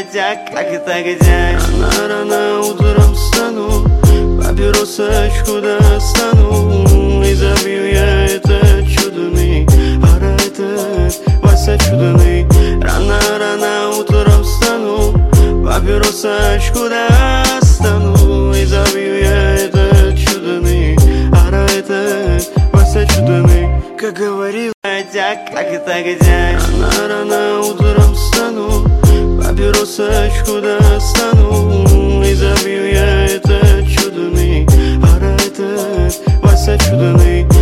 а как это где? Рано утром встану, папиросочку достану и забью я этот чудный, ара этот Вася чудный. Рано утром встану, папиросочку достану и забью я этот чудный, ара этот Вася чудный. Как говорил, а как это где? Рано утром встану, папиросочку достану и забью я этот чудный, ара этот Вася чудный.